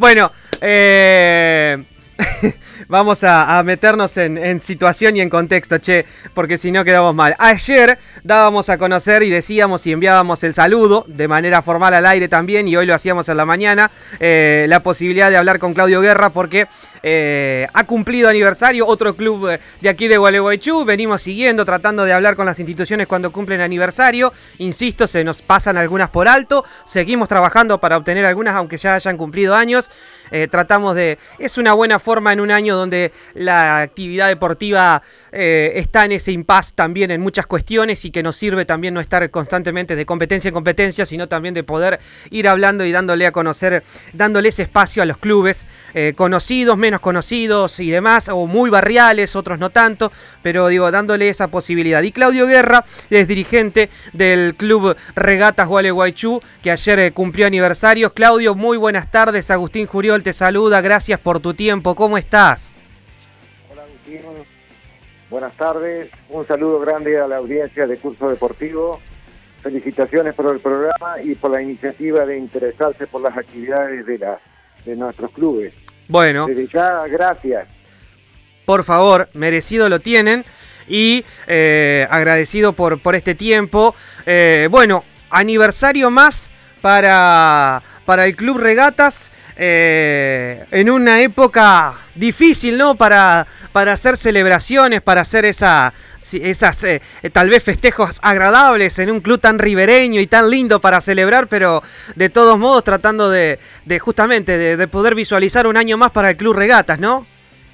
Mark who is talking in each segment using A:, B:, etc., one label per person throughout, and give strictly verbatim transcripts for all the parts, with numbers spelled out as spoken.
A: Bueno, eh... vamos a, a meternos en, en situación y en contexto, che, porque si no quedamos mal. Ayer dábamos a conocer y decíamos y enviábamos el saludo de manera formal al aire también, y hoy lo hacíamos en la mañana, eh, la posibilidad de hablar con Claudio Guerra porque eh, ha cumplido aniversario, otro club de aquí de Gualeguaychú. Venimos siguiendo, tratando de hablar con las instituciones cuando cumplen aniversario. Insisto, se nos pasan algunas por alto, seguimos trabajando para obtener algunas aunque ya hayan cumplido años. Eh, tratamos de... Es una buena forma en un año donde la actividad deportiva eh, está en ese impasse también en muchas cuestiones, y que nos sirve también no estar constantemente de competencia en competencia, sino también de poder ir hablando y dándole a conocer, dándole ese espacio a los clubes eh, conocidos, menos conocidos y demás, o muy barriales, otros no tanto, pero digo, dándole esa posibilidad. Y Claudio Guerra es dirigente del Club Regatas Gualeguaychú, que ayer eh, cumplió aniversarios. Claudio, muy buenas tardes. Agustín Juriol te saluda, gracias por tu tiempo. ¿Cómo estás?
B: Hola Agustín, buenas tardes. Un saludo grande a la audiencia de Curso Deportivo. Felicitaciones por el programa y por la iniciativa de interesarse por las actividades de, la, de nuestros clubes.
A: Bueno.
B: Desde ya, gracias.
A: Por favor, merecido lo tienen, y eh, agradecido por, por este tiempo. Eh, bueno, aniversario más para, para el Club Regatas. Eh, en una época difícil, ¿no? Para, para hacer celebraciones, para hacer esa, esas eh, tal vez festejos agradables en un club tan ribereño y tan lindo para celebrar, pero de todos modos tratando de, de justamente de, de poder visualizar un año más para el Club Regatas, ¿no?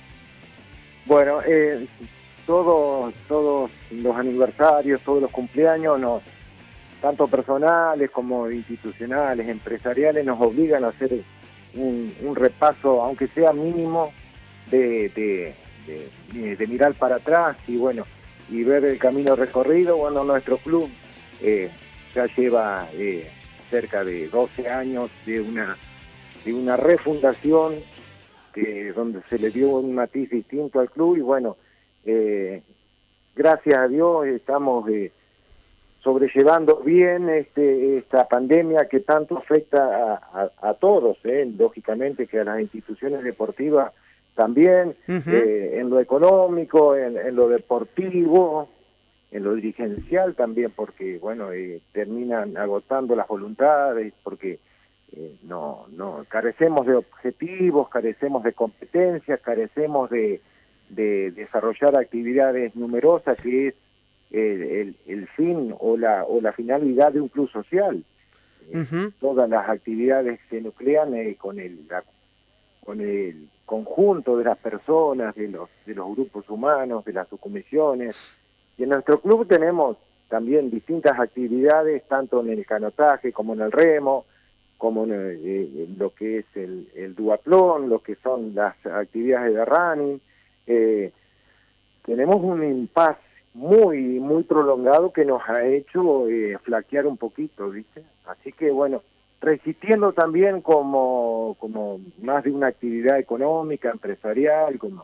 B: Bueno, eh, todos, todos los aniversarios, todos los cumpleaños, nos, tanto personales como institucionales, empresariales, nos obligan a hacer Un, un repaso, aunque sea mínimo, de, de, de, de mirar para atrás y bueno, y ver el camino recorrido. Bueno, nuestro club eh, ya lleva eh, cerca de doce años de una, de una refundación que, donde se le dio un matiz distinto al club, y bueno, eh, gracias a Dios estamos eh, sobrellevando bien este, esta pandemia que tanto afecta a, a, a todos, ¿eh? Lógicamente que a las instituciones deportivas también, uh-huh. eh, en lo económico, en, en lo deportivo, en lo dirigencial también, porque bueno, eh, terminan agotando las voluntades, porque eh, no, no carecemos de objetivos, carecemos de competencias, carecemos de, de desarrollar actividades numerosas, que es El, el, el fin o la o la finalidad de un club social. Uh-huh. eh, todas las actividades se nuclean eh, con el la, con el conjunto de las personas, de los de los grupos humanos, de las subcomisiones. Y en nuestro club tenemos también distintas actividades, tanto en el canotaje como en el remo, como en, el, eh, lo que es el, el duatlón, lo que son las actividades de running. Eh, tenemos un impasse muy muy prolongado que nos ha hecho eh, flaquear un poquito, ¿viste? Así que bueno, resistiendo también como como más de una actividad económica, empresarial, como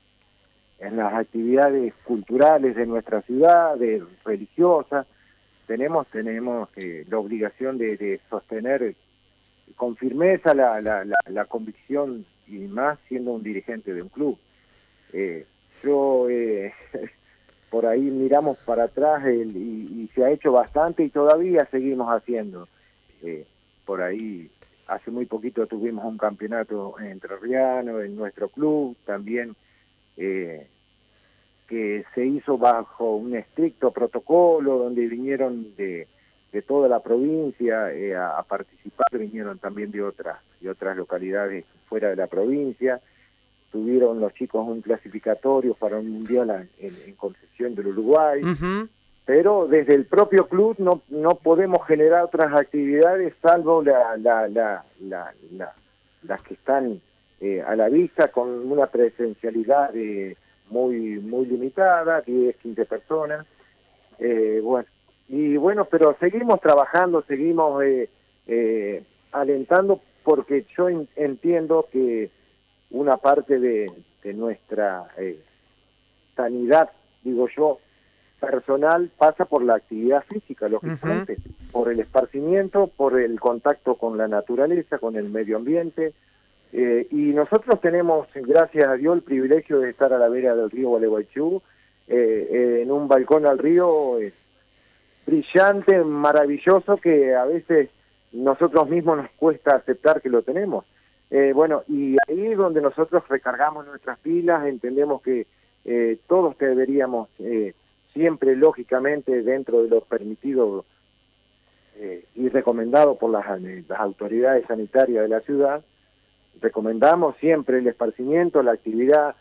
B: en las actividades culturales de nuestra ciudad, de religiosas, tenemos tenemos eh, la obligación de, de sostener con firmeza la, la, la, la convicción, y más siendo un dirigente de un club. Eh, yo eh, por ahí miramos para atrás el, y, y se ha hecho bastante y todavía seguimos haciendo. Eh, por ahí hace muy poquito tuvimos un campeonato entrerriano en nuestro club, también eh, que se hizo bajo un estricto protocolo, donde vinieron de, de toda la provincia eh, a, a participar, vinieron también de otras, de otras localidades fuera de la provincia. Tuvieron los chicos un clasificatorio para un mundial en, en Concepción del Uruguay, uh-huh. Pero desde el propio club no no podemos generar otras actividades salvo la, la, la, la, la, las que están eh, a la vista, con una presencialidad eh, muy muy limitada, diez, quince personas. Eh, bueno, y bueno, pero seguimos trabajando, seguimos eh, eh, alentando, porque yo en, entiendo que una parte de, de nuestra eh, sanidad, digo yo, personal, pasa por la actividad física, lógicamente, uh-huh. por el esparcimiento, por el contacto con la naturaleza, con el medio ambiente, Eh, y nosotros tenemos, gracias a Dios, el privilegio de estar a la vera del río Gualeguaychú, eh, eh, en un balcón al río eh, brillante, maravilloso, que a veces nosotros mismos nos cuesta aceptar que lo tenemos. Eh, bueno, y ahí es donde nosotros recargamos nuestras pilas, entendemos que eh, todos deberíamos, eh, siempre lógicamente dentro de lo permitido eh, y recomendado por las, las autoridades sanitarias de la ciudad, recomendamos siempre el esparcimiento, la actividad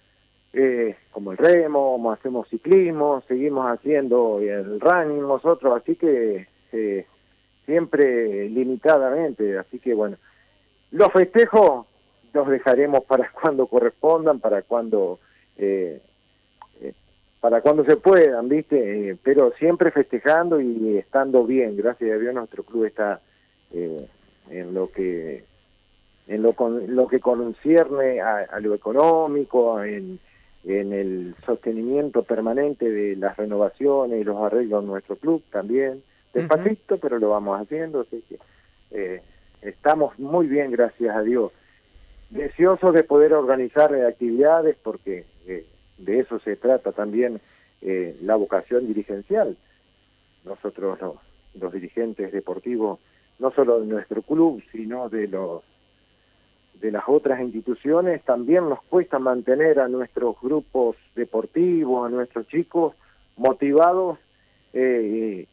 B: eh, como el remo, hacemos ciclismo, seguimos haciendo el running nosotros, así que eh, siempre limitadamente, así que bueno, los festejos los dejaremos para cuando correspondan, para cuando eh, eh, para cuando se puedan, ¿viste? Eh, pero siempre festejando y estando bien, gracias a Dios nuestro club está eh, en lo que en lo, con, lo que concierne a, a lo económico, en, en el sostenimiento permanente de las renovaciones y los arreglos en nuestro club también, despacito, uh-huh. pero lo vamos haciendo, así que eh, estamos muy bien, gracias a Dios. Deseosos de poder organizar eh, actividades, porque eh, de eso se trata también eh, la vocación dirigencial. Nosotros los, los dirigentes deportivos, no solo de nuestro club, sino de los de las otras instituciones, también nos cuesta mantener a nuestros grupos deportivos, a nuestros chicos motivados, eh,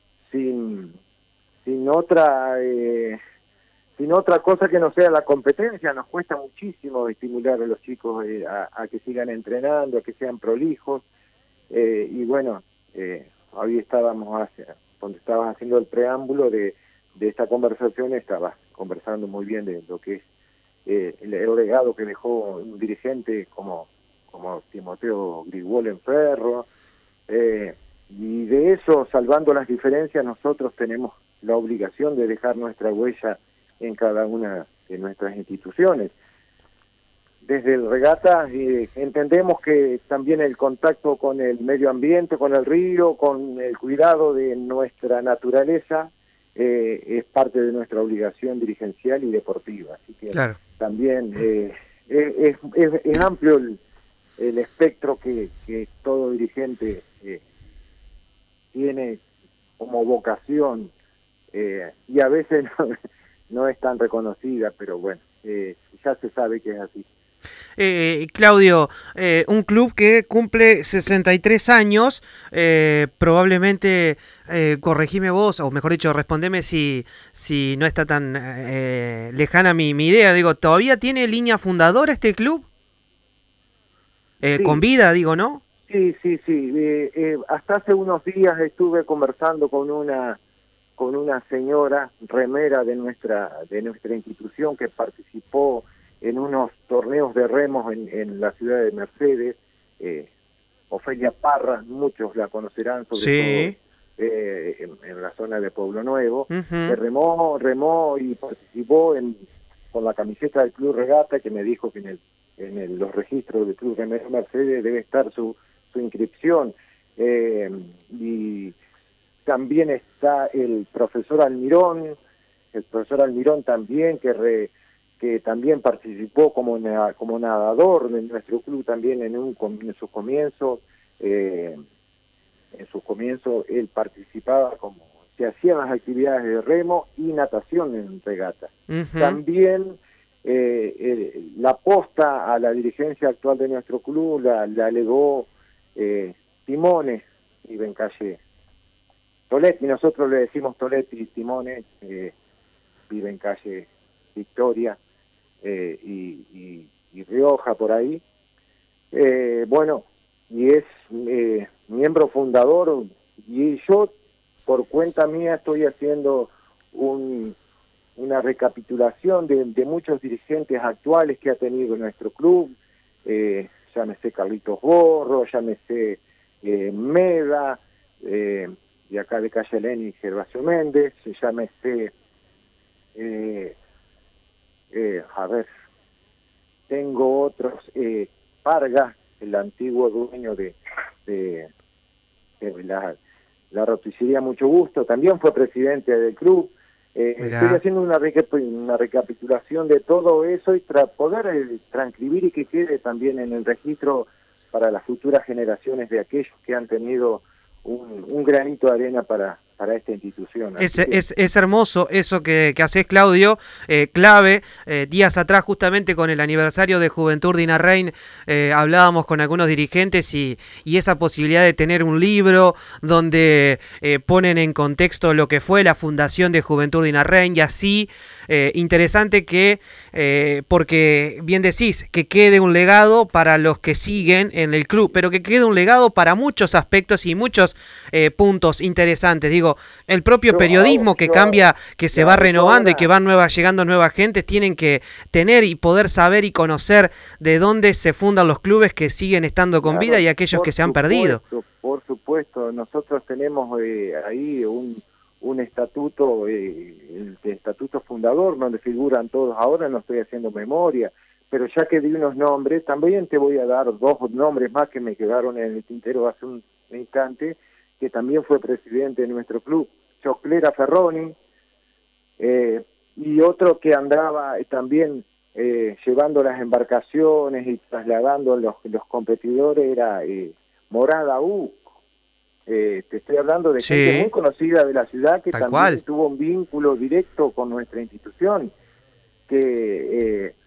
B: sin, sin otra eh, sin otra cosa que no sea la competencia. Nos cuesta muchísimo estimular a los chicos eh, a, a que sigan entrenando, a que sean prolijos, eh, y bueno, eh, hoy estábamos hacia, cuando estabas haciendo el preámbulo de, de esta conversación, estabas conversando muy bien de lo que es Eh, el, el legado que dejó un dirigente como, como Timoteo Grigol en Ferro, eh, y de eso, salvando las diferencias, nosotros tenemos la obligación de dejar nuestra huella en cada una de nuestras instituciones. Desde el regata eh, entendemos que también el contacto con el medio ambiente, con el río, con el cuidado de nuestra naturaleza, eh, es parte de nuestra obligación dirigencial y deportiva. Así que claro. También eh, es, es, es amplio el, el espectro que, que todo dirigente eh, tiene como vocación, eh, y a veces no, no es tan reconocida, pero bueno, eh, ya se sabe que es así.
A: Eh, Claudio, eh, un club que cumple sesenta y tres años, eh, probablemente, eh, corregime vos, o mejor dicho, respondeme si, si no está tan eh, lejana mi, mi idea, digo, ¿todavía tiene línea fundadora este club? Eh, sí. Con vida, digo, ¿no?
B: Sí, sí, sí, eh, eh, hasta hace unos días estuve conversando con una con una señora remera de nuestra, de nuestra institución que participó en unos torneos de remos en, en la ciudad de Mercedes, eh, Ofelia Parra, muchos la conocerán, sobre sí. todo eh, en, en la zona de Pueblo Nuevo, uh-huh. que remó, remó y participó en, con la camiseta del Club Regata, que me dijo que en, el, en el, los registros del Club Remero Mercedes debe estar su, su inscripción, eh, y también está el profesor Almirón, el profesor Almirón también, que re, que también participó como, como nadador en nuestro club también en, un, en sus comienzos, eh, en sus comienzos él participaba como, se hacían las actividades de remo y natación en regata. Uh-huh. También eh, eh, la posta a la dirigencia actual de nuestro club la, la legó eh, Timones y Bencalle. Toletti, nosotros le decimos Toletti y Timones, eh, vive en calle Victoria, Eh, y, y, y Rioja por ahí, eh, bueno, y es eh, miembro fundador, y yo por cuenta mía estoy haciendo un, una recapitulación de, de muchos dirigentes actuales que ha tenido nuestro club, eh, llámese Carlitos Borro, llámese eh, Meda, eh, de acá de Calle Eleni, Gervasio Méndez, llámese eh, Eh, a ver, tengo otros, eh, Parga, el antiguo dueño de, de, de la, la roticería Mucho Gusto, también fue presidente del club, Eh, estoy haciendo una, recap una recapitulación de todo eso y tra poder eh, transcribir y que quede también en el registro para las futuras generaciones de aquellos que han tenido un, un granito de arena para, para esta institución.
A: Es,
B: que...
A: es, es hermoso eso que, que haces, Claudio, eh, clave. Eh, días atrás, justamente con el aniversario de Juventud Dinarrain, eh, hablábamos con algunos dirigentes y, y esa posibilidad de tener un libro donde eh, ponen en contexto lo que fue la fundación de Juventud Dinarrain y así, eh, interesante que, eh, porque bien decís, que quede un legado para los que siguen en el club, pero que quede un legado para muchos aspectos y muchos eh, puntos interesantes. Digo, el propio yo, periodismo que yo, cambia, que se claro, va renovando ahora, y que van nueva, llegando nuevas gentes, tienen que tener y poder saber y conocer de dónde se fundan los clubes que siguen estando con claro, vida y aquellos que se han
B: supuesto,
A: perdido.
B: Por supuesto, nosotros tenemos eh, ahí un, un estatuto, eh, el, el estatuto fundador, donde figuran todos. Ahora no estoy haciendo memoria, pero ya que di unos nombres, también te voy a dar dos nombres más que me quedaron en el tintero hace un instante, que también fue presidente de nuestro club, Choclera Ferroni, eh, y otro que andaba también eh, llevando las embarcaciones y trasladando los, los competidores, era eh, Morada U. Eh, te estoy hablando de sí. gente muy conocida de la ciudad que Tal también cual. tuvo un vínculo directo con nuestra institución, que... Eh,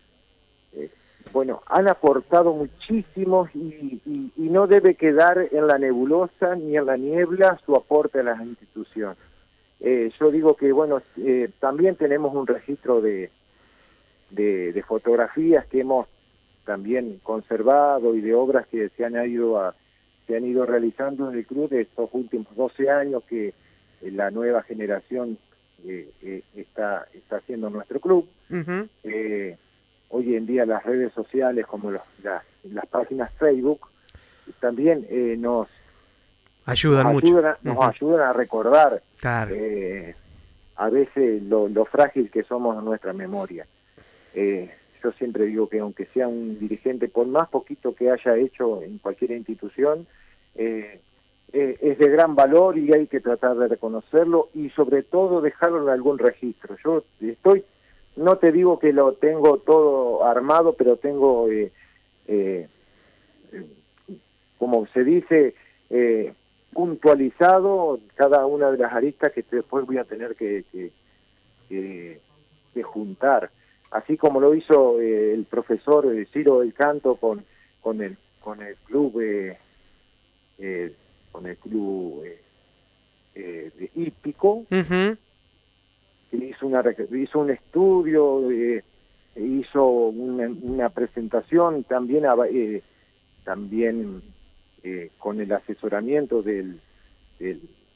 B: bueno, han aportado muchísimo y, y, y no debe quedar en la nebulosa ni en la niebla su aporte a las instituciones. Eh, yo digo que, bueno, eh, también tenemos un registro de, de, de fotografías que hemos también conservado y de obras que se han ido, a, se han ido realizando en el club de estos últimos doce años que eh, la nueva generación eh, eh, está, está haciendo nuestro club. Uh-huh. eh, Hoy en día las redes sociales, como los, las, las páginas Facebook, también eh, nos
A: ayudan
B: nos
A: mucho.
B: Ayudan a, nos
A: uh-huh.
B: ayudan a recordar
A: claro.
B: eh, a veces lo, lo frágil que somos en nuestra memoria. Eh, yo siempre digo que aunque sea un dirigente, por más poquito que haya hecho en cualquier institución, eh, eh, es de gran valor y hay que tratar de reconocerlo y sobre todo dejarlo en algún registro. Yo estoy... No te digo que lo tengo todo armado, pero tengo, eh, eh, como se dice, eh, puntualizado cada una de las aristas que después voy a tener que, que, que, que juntar. Así como lo hizo eh, el profesor eh, Ciro del Canto con, con, el, con el club, eh, eh, con el club eh, eh, de hípico.
A: Uh-huh.
B: hizo una hizo un estudio, eh, hizo una, una presentación también eh, también eh, con el asesoramiento del del,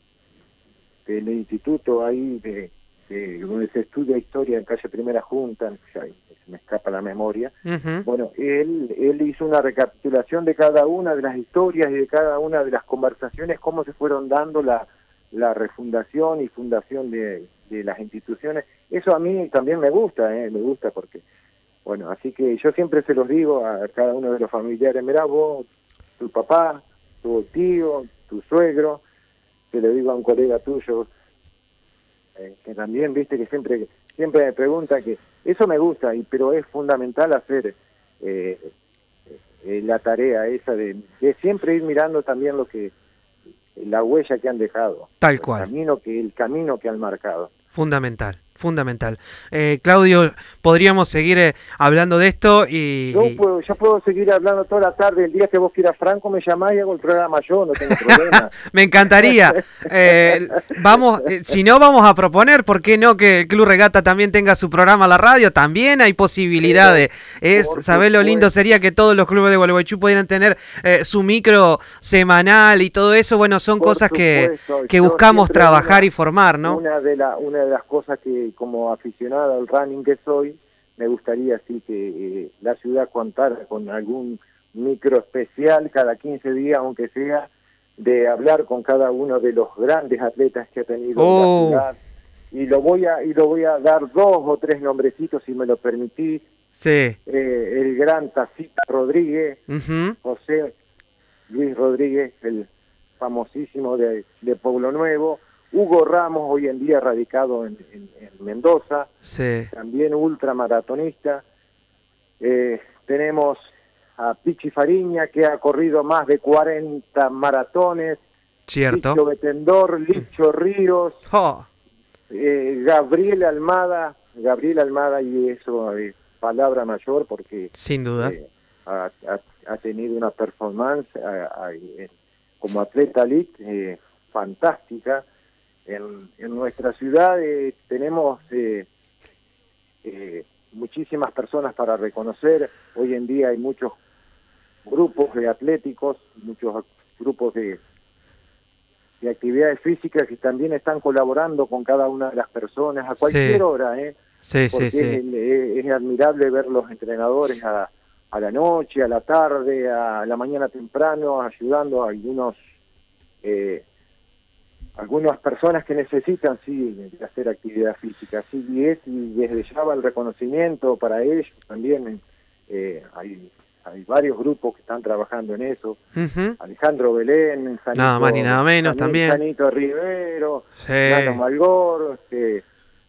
B: del instituto ahí de, de donde se estudia historia en calle Primera Junta, ya se me escapa la memoria. Uh-huh. Bueno, él él hizo una recapitulación de cada una de las historias y de cada una de las conversaciones, cómo se fueron dando la la refundación y fundación de, de las instituciones. Eso a mí también me gusta, ¿eh? me gusta porque, bueno, así que yo siempre se los digo a cada uno de los familiares, mirá vos, tu papá, tu tío, tu suegro, te lo digo a un colega tuyo, eh, que también, viste, que siempre siempre me pregunta que, eso me gusta, y pero es fundamental hacer eh, eh, la tarea esa de, de siempre ir mirando también lo que la huella que han dejado,
A: tal cual,
B: el camino que el camino que han marcado.
A: Fundamental, fundamental. Eh, Claudio, podríamos seguir eh, hablando de esto y...
B: Yo puedo, yo puedo seguir hablando toda la tarde, el día que vos quieras, Franco, me llamás y hago el programa yo, no tengo problema.
A: Me encantaría. Eh, vamos, eh, si no, vamos a proponer, ¿por qué no que el Club Regata también tenga su programa a la radio? También hay posibilidades. Es, ¿sabés lo lindo sería que todos los clubes de Gualeguaychú pudieran tener eh, su micro semanal y todo eso? Bueno, son Por cosas supuesto. que, que buscamos trabajar una, y formar, ¿no?
B: Una de, la, una de las cosas que como aficionado al running que soy, me gustaría sí que eh, la ciudad contara con algún micro especial cada quince días, aunque sea, de hablar con cada uno de los grandes atletas que ha tenido
A: oh.
B: la ciudad. Y lo voy a y lo voy a dar dos o tres nombrecitos, si me lo permitís.
A: Sí.
B: Eh, el gran Tacita Rodríguez, uh-huh. José Luis Rodríguez, el famosísimo de, de Pueblo Nuevo, Hugo Ramos, hoy en día radicado en, en, en Mendoza,
A: sí.
B: también ultramaratonista. Eh, tenemos a Pichi Fariña, que ha corrido más de cuarenta maratones.
A: Cierto.
B: Licho Betendor, Licho Ríos,
A: Oh.
B: eh, Gabriel Almada, Gabriel Almada, y eso es palabra mayor porque
A: Sin duda.
B: eh, ha, ha, ha tenido una performance a, a, en, como atleta elite eh, fantástica. En, en nuestra ciudad eh, tenemos eh, eh, muchísimas personas para reconocer. Hoy en día hay muchos grupos de atléticos, muchos grupos de, de actividades físicas que también están colaborando con cada una de las personas a cualquier
A: sí.
B: hora, ¿eh?
A: Sí,
B: Porque
A: sí, sí.
B: Es, es, es admirable ver los entrenadores a, a la noche, a la tarde, a la mañana temprano, ayudando a algunos eh, algunas personas que necesitan sí hacer actividad física. Así y es, y desde ya va el reconocimiento para ellos también. Eh, hay hay varios grupos que están trabajando en eso.
A: Uh-huh.
B: Alejandro Belén, Janito,
A: Nada más ni nada menos
B: Janito,
A: también.
B: Janito Rivero,
A: Sí.
B: Nano Malgor, este,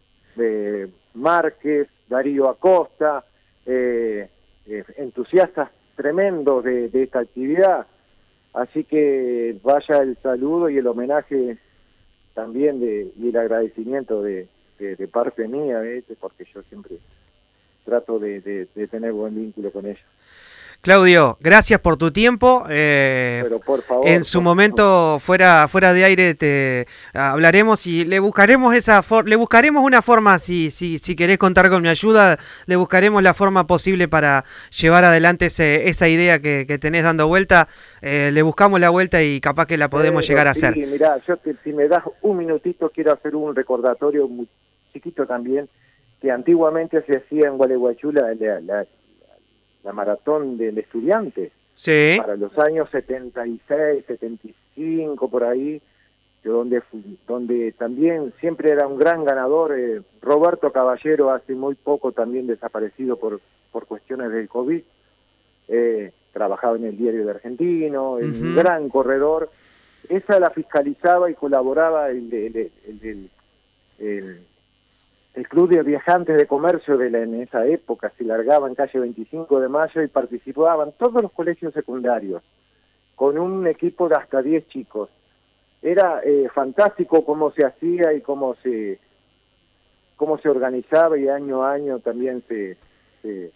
B: eh, Márquez, Darío Acosta, eh, eh, entusiastas tremendos de, de esta actividad. Así que vaya el saludo y el homenaje también de, y el agradecimiento de, de, de parte mía, ¿eh? Porque yo siempre trato de, de, de tener buen vínculo con ellos.
A: Claudio, gracias por tu tiempo. Eh,
B: Pero por favor,
A: en su
B: por
A: momento
B: favor.
A: fuera fuera de aire te hablaremos y le buscaremos esa for le buscaremos una forma, si si si querés contar con mi ayuda, le buscaremos la forma posible para llevar adelante ese, esa idea que, que tenés dando vuelta. Eh, le buscamos la vuelta y capaz que la podemos
B: Pero,
A: llegar a
B: sí,
A: hacer.
B: Mirá, yo te, si me das un minutito quiero hacer un recordatorio muy chiquito también, que antiguamente se hacía en Gualeguaychú la, la, la, la maratón del estudiante.
A: Sí.
B: Para los años setenta y seis, setenta y cinco, por ahí, donde, donde también siempre era un gran ganador. eh, Roberto Caballero, hace muy poco también desaparecido por, por cuestiones del COVID, eh, trabajaba en el Diario de Argentino, uh-huh. Un gran corredor. Esa la fiscalizaba y colaboraba el, el, el, el, el, el Club de Viajantes de Comercio de la, en esa época. Se largaba en calle veinticinco de mayo y participaban todos los colegios secundarios, con un equipo de hasta diez chicos. Era eh, fantástico cómo se hacía y cómo se cómo se organizaba, y año a año también se, se,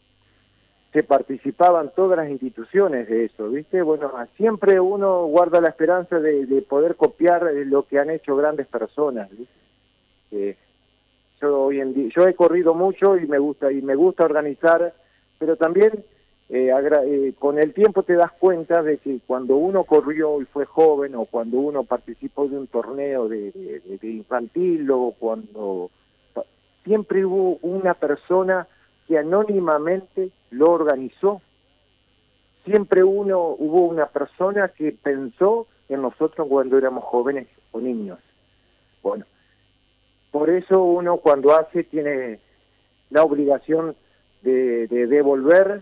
B: se participaban todas las instituciones de eso, ¿viste? Bueno, siempre uno guarda la esperanza de, de poder copiar lo que han hecho grandes personas, ¿viste? Eh, yo hoy en día, yo he corrido mucho y me gusta y me gusta organizar, pero también eh, agra eh, con el tiempo te das cuenta de que cuando uno corrió y fue joven, o cuando uno participó de un torneo de, de, de infantil, o cuando siempre hubo una persona que anónimamente lo organizó. Siempre uno hubo una persona que pensó en nosotros cuando éramos jóvenes o niños. Bueno, por eso uno cuando hace tiene la obligación de, de devolver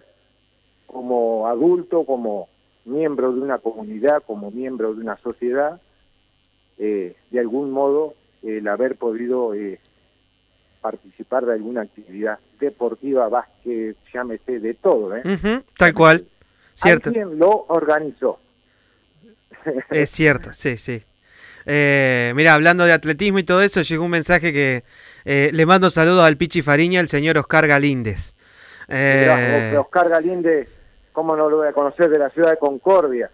B: como adulto, como miembro de una comunidad, como miembro de una sociedad, eh, de algún modo el haber podido eh, participar de alguna actividad deportiva, básquet, llámese, de todo, ¿eh?
A: Uh-huh, tal cual, cierto.
B: Alguien lo organizó.
A: Es cierto, sí, sí. Eh, mira, hablando de atletismo y todo eso, llegó un mensaje que eh, le mando saludos al Pichi Fariña, el señor Oscar Galíndez.
B: Eh, Mirá, Oscar Galíndez, ¿cómo no lo voy a conocer? De la ciudad de Concordia.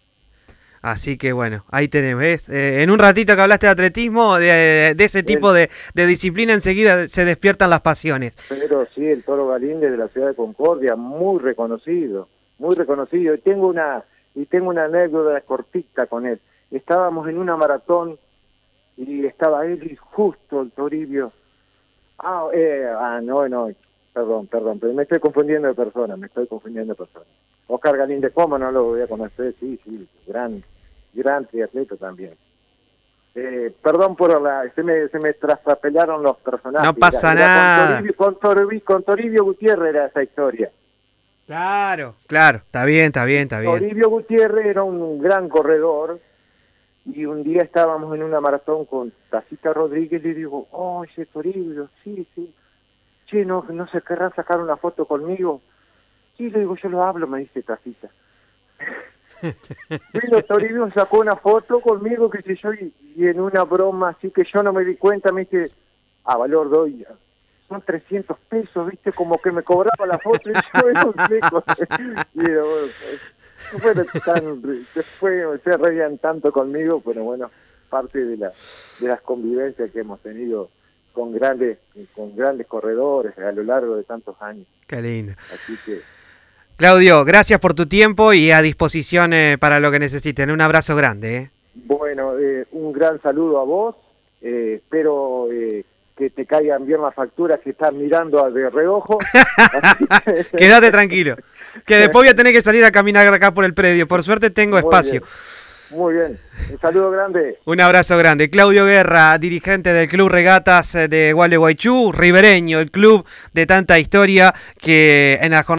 A: Así que bueno, ahí tenés, ¿ves? Eh, en un ratito que hablaste de atletismo, de, de ese tipo el, de, de disciplina, enseguida se despiertan las pasiones.
B: Pero sí, el Toro Galíndez de la ciudad de Concordia, muy reconocido, muy reconocido. Y tengo una, y tengo una anécdota cortita con él. Estábamos en una maratón y estaba él y justo el Toribio. Ah, eh, ah, no, no, perdón, perdón, pero me estoy confundiendo de persona, me estoy confundiendo de persona. Oscar Galíndez, ¿cómo no lo voy a conocer? Sí, sí, gran, gran triatleta también. Eh, perdón por la, se me, se me traspapelaron los personajes.
A: No pasa
B: era, era
A: nada.
B: Con Toribio, con, Toribio, con Toribio Gutiérrez era esa historia.
A: Claro, claro, está bien, está bien, está bien.
B: Toribio Gutiérrez era un gran corredor Y un día estábamos en una maratón con Tacita Rodríguez y le digo, oye, Toribio, sí, sí. Che, ¿no, no se querrá sacar una foto conmigo? Sí, le digo, yo lo hablo, me dice Tacita. Vino Toribio, sacó una foto conmigo, qué sé yo, y, y en una broma así que yo no me di cuenta, me dice, a valor doy, son trescientos pesos, viste, como que me cobraba la foto, y yo era un seco. Y era, bueno, pues, bueno, tan, después se reían tanto conmigo, pero bueno, parte de, la, de las convivencias que hemos tenido con grandes, con grandes corredores a lo largo de tantos años.
A: Qué lindo.
B: Así que...
A: Claudio, gracias por tu tiempo y a disposición eh, para lo que necesiten. Un abrazo grande. ¿eh?
B: Bueno, eh, un gran saludo a vos. Eh, espero eh, que te caigan bien las facturas que estás mirando de reojo. que...
A: Quédate tranquilo, que después voy a tener que salir a caminar acá por el predio. Por suerte tengo
B: Muy
A: espacio.
B: Bien. Muy bien, un saludo grande.
A: Un abrazo grande. Claudio Guerra, dirigente del Club Regatas de Gualeguaychú, ribereño, el club de tanta historia que en la jornada